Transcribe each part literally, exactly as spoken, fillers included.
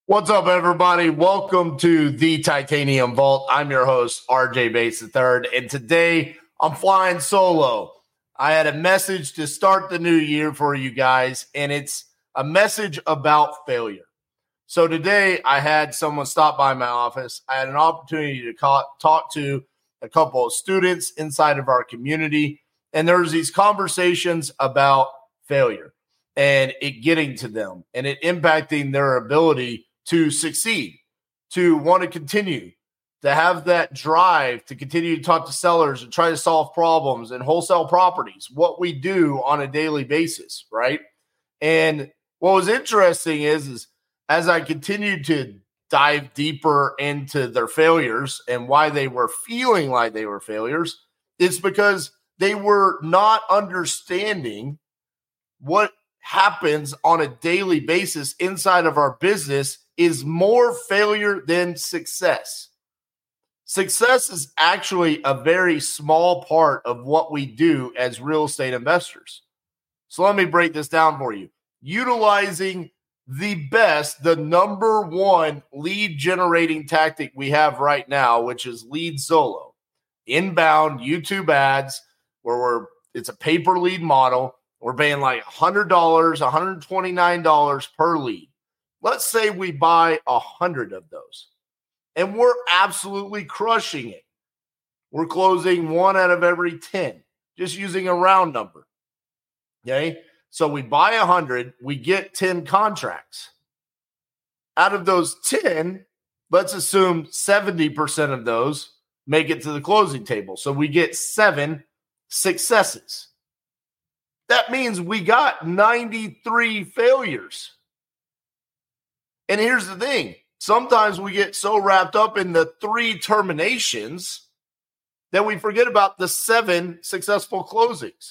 What's up, everybody? Welcome to the Titanium Vault. I'm your host, R J Bates the third, and today I'm flying solo. I had a message to start the new year for you guys, and it's a message about failure. So today I had someone stop by my office. I had an opportunity to call, talk to a couple of students inside of our community, and there's these conversations about failure and it getting to them and it impacting their ability to succeed, to want to continue, to have that drive to continue to talk to sellers and try to solve problems and wholesale properties, what we do on a daily basis, right? And what was interesting is, is as I continued to dive deeper into their failures and why they were feeling like they were failures, it's because they were not understanding what happens on a daily basis inside of our business is more failure than success. Success is actually a very small part of what we do as real estate investors. So let me break this down for you. Utilizing the best, the number one lead generating tactic we have right now, which is LeadZolo. Inbound YouTube ads, where we're it's a pay per lead model. We're paying like one hundred dollars, one hundred twenty-nine dollars per lead. Let's say we buy one hundred of those, and we're absolutely crushing it. We're closing one out of every ten, just using a round number. Okay? So we buy one hundred, we get ten contracts. Out of those ten, let's assume seventy percent of those make it to the closing table. So we get seven successes. That means we got ninety-three failures. And here's the thing. Sometimes we get so wrapped up in the three terminations that we forget about the seven successful closings.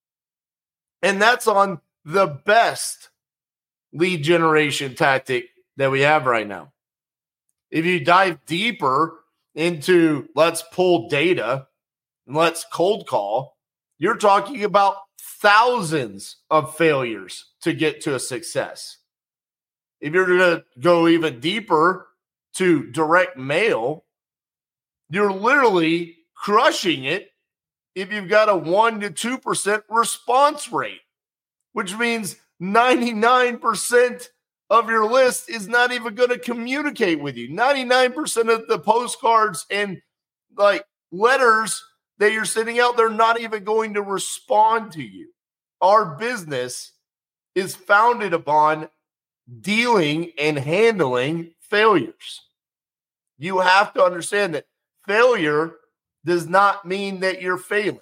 And that's on the best lead generation tactic that we have right now. If you dive deeper into let's pull data and let's cold call, you're talking about thousands of failures to get to a success. If you're going to go even deeper to direct mail, you're literally crushing it if you've got a one to two percent response rate, which means ninety-nine percent of your list is not even going to communicate with you. ninety-nine percent of the postcards and like letters that you're sending out, they're not even going to respond to you. Our business is founded upon dealing and handling failures. You have to understand that failure does not mean that you're failing.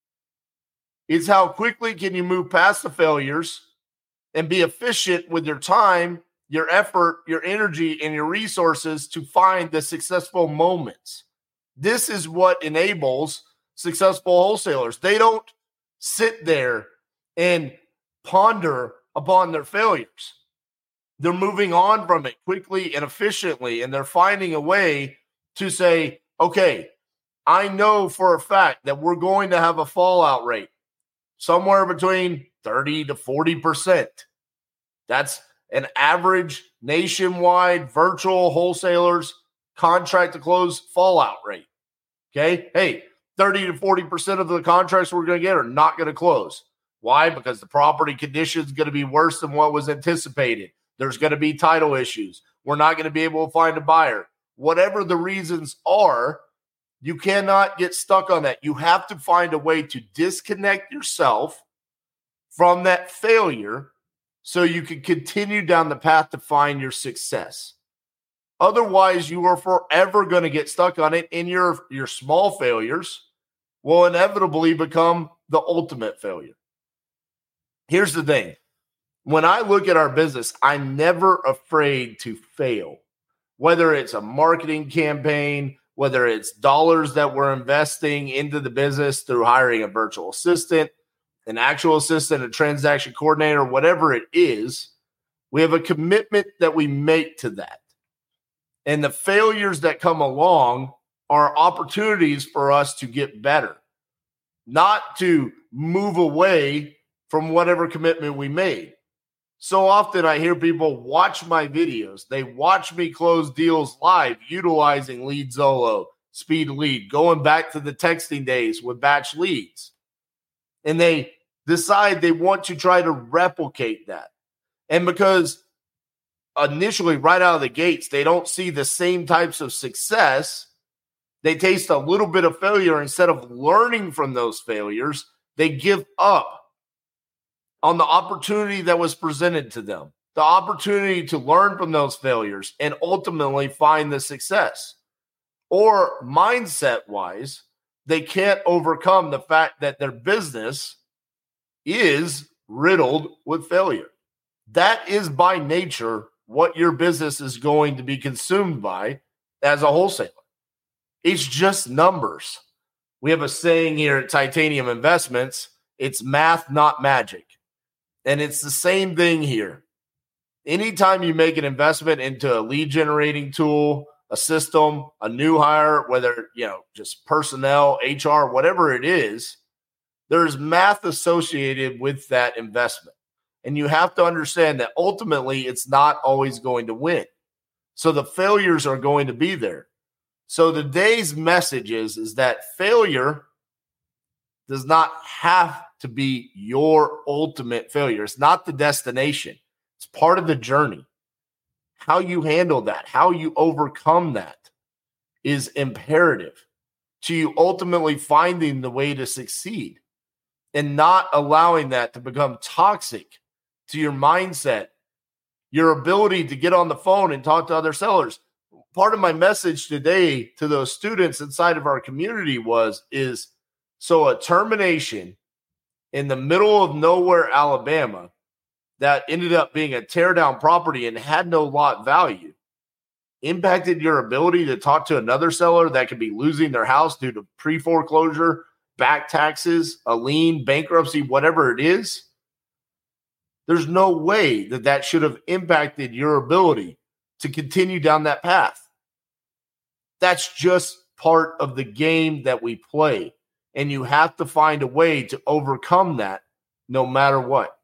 It's how quickly can you move past the failures and be efficient with your time, your effort, your energy, and your resources to find the successful moments. This is what enables successful wholesalers. They don't sit there and ponder upon their failures. They're moving on from it quickly and efficiently, and they're finding a way to say, okay, I know for a fact that we're going to have a fallout rate somewhere between thirty to forty percent. That's an average nationwide virtual wholesalers contract to close fallout rate. Okay? Hey, thirty to forty percent of the contracts we're going to get are not going to close. Why? Because the property condition is going to be worse than what was anticipated. There's going to be title issues. We're not going to be able to find a buyer. Whatever the reasons are, you cannot get stuck on that. You have to find a way to disconnect yourself from that failure so you can continue down the path to find your success. Otherwise, you are forever going to get stuck on it, and your, your small failures will inevitably become the ultimate failure. Here's the thing. When I look at our business, I'm never afraid to fail. Whether it's a marketing campaign, whether it's dollars that we're investing into the business through hiring a virtual assistant, an actual assistant, a transaction coordinator, whatever it is, we have a commitment that we make to that. And the failures that come along are opportunities for us to get better, not to move away from whatever commitment we made. So often I hear people watch my videos. They watch me close deals live utilizing LeadZolo, Speed Lead, going back to the texting days with batch leads. And they decide they want to try to replicate that. And because initially, right out of the gates, they don't see the same types of success, they taste a little bit of failure. Instead of learning from those failures, they give up on the opportunity that was presented to them, the opportunity to learn from those failures and ultimately find the success. Or mindset-wise, they can't overcome the fact that their business is riddled with failure. That is by nature what your business is going to be consumed by as a wholesaler. It's just numbers. We have a saying here at Titanium Investments, it's math, not magic. And it's the same thing here. Anytime you make an investment into a lead generating tool, a system, a new hire, whether, you know, just personnel, H R, whatever it is, there's math associated with that investment. And you have to understand that ultimately it's not always going to win. So the failures are going to be there. So today's message is, is that failure does not have to be your ultimate failure. It's not the destination. It's part of the journey. How you handle that, how you overcome that is imperative to you ultimately finding the way to succeed and not allowing that to become toxic to your mindset, your ability to get on the phone and talk to other sellers. Part of my message today to those students inside of our community was, is so a termination in the middle of nowhere, Alabama, that ended up being a teardown property and had no lot value, impacted your ability to talk to another seller that could be losing their house due to pre-foreclosure, back taxes, a lien, bankruptcy, whatever it is. There's no way that that should have impacted your ability to continue down that path. That's just part of the game that we play. And you have to find a way to overcome that no matter what.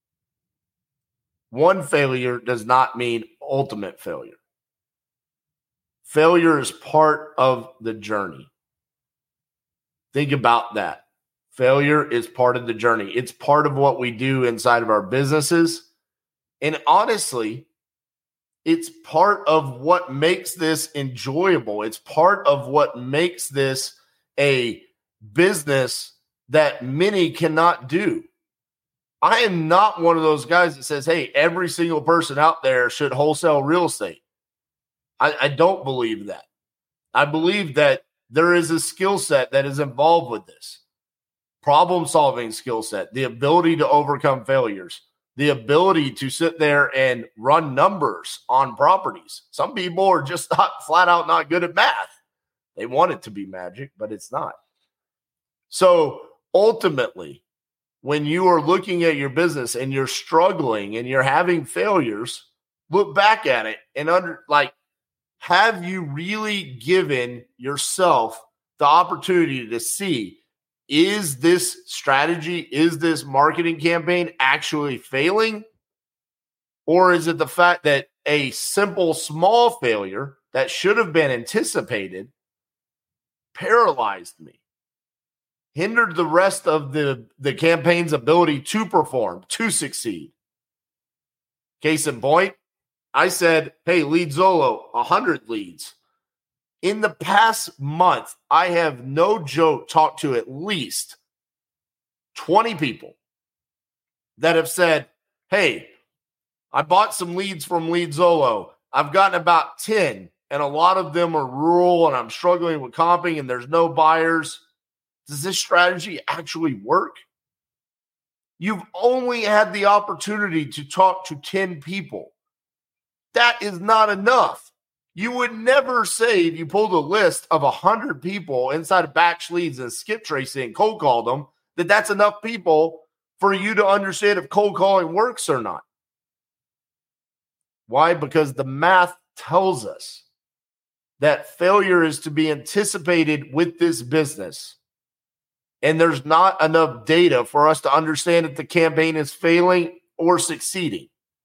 One failure does not mean ultimate failure. Failure is part of the journey. Think about that. Failure is part of the journey. It's part of what we do inside of our businesses. And honestly, it's part of what makes this enjoyable. It's part of what makes this a business that many cannot do. I am not one of those guys that says, hey, every single person out there should wholesale real estate. I, I don't believe that. I believe that there is a skill set that is involved with this. Problem-solving skill set, the ability to overcome failures, the ability to sit there and run numbers on properties. Some people are just not flat out not good at math. They want it to be magic, but it's not. So ultimately, when you are looking at your business and you're struggling and you're having failures, look back at it and under like, have you really given yourself the opportunity to see, is this strategy, is this marketing campaign actually failing? Or is it the fact that a simple small failure that should have been anticipated paralyzed me, hindered the rest of the, the campaign's ability to perform, to succeed? Case in point, I said, hey, LeadZolo, one hundred leads. In the past month, I have no joke talked to at least twenty people that have said, hey, I bought some leads from LeadZolo. I've gotten about ten, and a lot of them are rural, and I'm struggling with comping, and there's no buyers. Does this strategy actually work? You've only had the opportunity to talk to ten people. That is not enough. You would never say, if you pulled a list of one hundred people inside of batch leads and skip tracing and cold called them, that that's enough people for you to understand if cold calling works or not. Why? Because the math tells us that failure is to be anticipated with this business. And there's not enough data for us to understand if the campaign is failing or succeeding.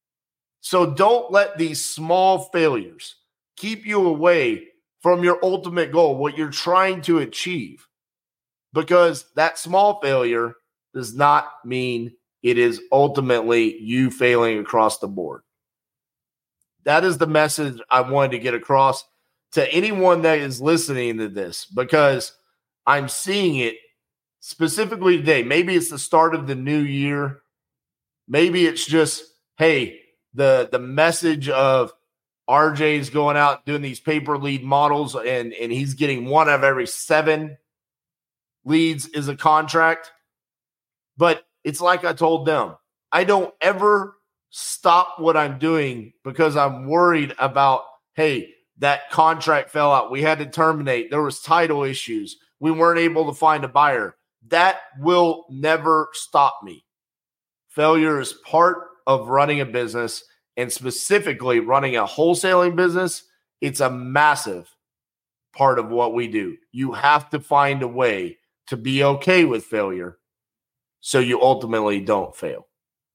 So don't let these small failures keep you away from your ultimate goal, what you're trying to achieve, because that small failure does not mean it is ultimately you failing across the board. That is the message I wanted to get across to anyone that is listening to this, because I'm seeing it specifically today. Maybe it's the start of the new year. Maybe it's just, hey, the, the message of R J's going out doing these paper lead models and, and he's getting one of every seven leads is a contract. But it's like I told them, I don't ever stop what I'm doing because I'm worried about, hey, that contract fell out. We had to terminate. There was title issues. We weren't able to find a buyer. That will never stop me. Failure is part of running a business, and specifically running a wholesaling business. It's a massive part of what we do. You have to find a way to be okay with failure so you ultimately don't fail.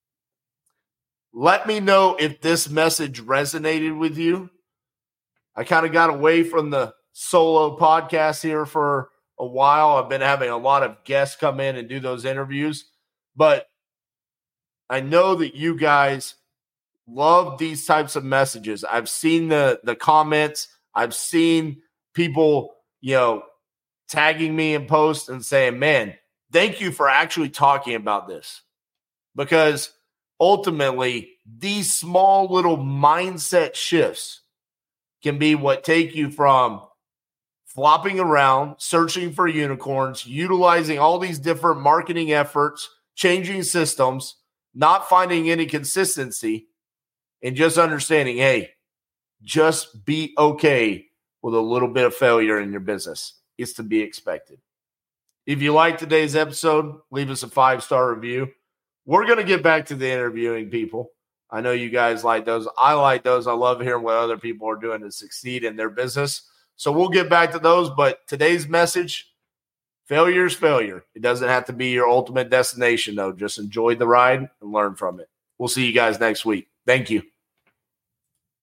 Let me know if this message resonated with you. I kind of got away from the solo podcast here for a while. I've been having a lot of guests come in and do those interviews, but I know that you guys love these types of messages. I've seen the, the comments. I've seen people, you know, tagging me in posts and saying, man, thank you for actually talking about this. Because ultimately, these small little mindset shifts can be what take you from flopping around, searching for unicorns, utilizing all these different marketing efforts, changing systems, not finding any consistency, and just understanding, hey, just be okay with a little bit of failure in your business. It's to be expected. If you like today's episode, leave us a five-star review. We're going to get back to the interviewing people. I know you guys like those. I like those. I love hearing what other people are doing to succeed in their business. So we'll get back to those. But today's message, failure is failure. It doesn't have to be your ultimate destination, though. Just enjoy the ride and learn from it. We'll see you guys next week. Thank you.